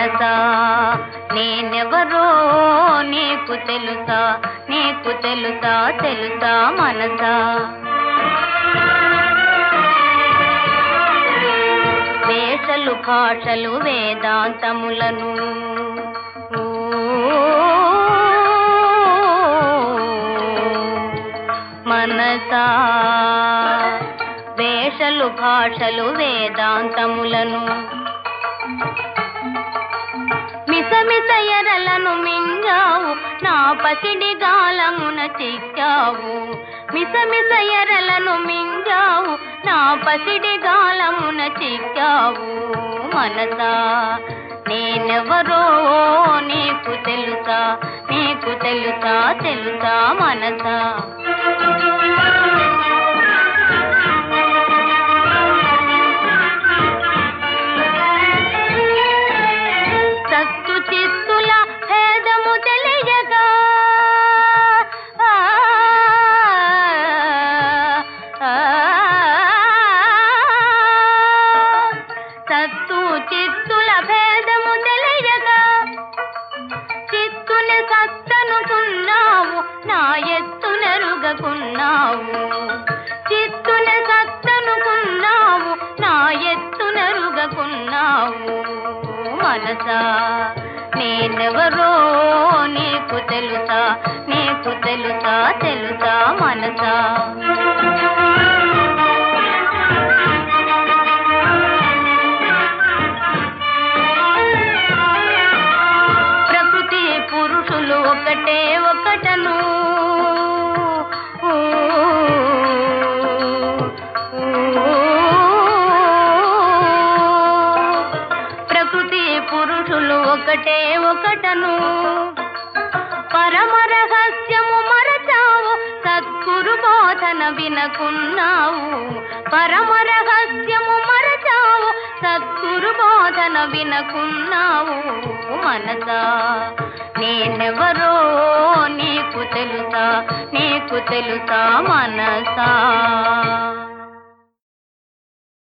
మనసా నేనెవరో నీకు తెలుసా, నీకు తెలుసా, తెలుసా మనసా. వేషలు భాషలు వేదాంతములను మనసా, వేషలు భాషలు వేదాంతములను మిసమిస ఎరలను మింగావు నా పసిడి గాలమున చిక్కావు. మిసమిస ఎరలను మింగావు నా పసిడి గాలమున చిక్కావు. మనసా నేనెవరో నీకు తెలుసా, నీకు తెలుసా, తెలుసా మనసా. సత్తు చిత్తుల భేదము తెలియగా సత్తు చిత్తుల భేదము తెలియగా చిత్తుని సత్తనుకున్నావు నా ఎత్తునరుగకున్నావు. చిత్తుని సత్తనుకున్నావు నా ఎత్తునరుగకున్నావు. మనసా నేనెవరో నీకు తెలుసా, నీకు తెలుసా, తెలుసా మనసా. ప్రకృతి పురుషులు ఒకటే ఒకటను ప్రకృతి పురుషులు ఒకటే ఒకటను పరమ రహస్యము మరచావు సద్గురు బోధన వినకున్నావు. పరమ రహస్యము మరచావు సద్గురు బోధన వినకున్నావు. మనసా నేనెవరో నీకు తెలుసా, నీకు తెలుసా మనసా.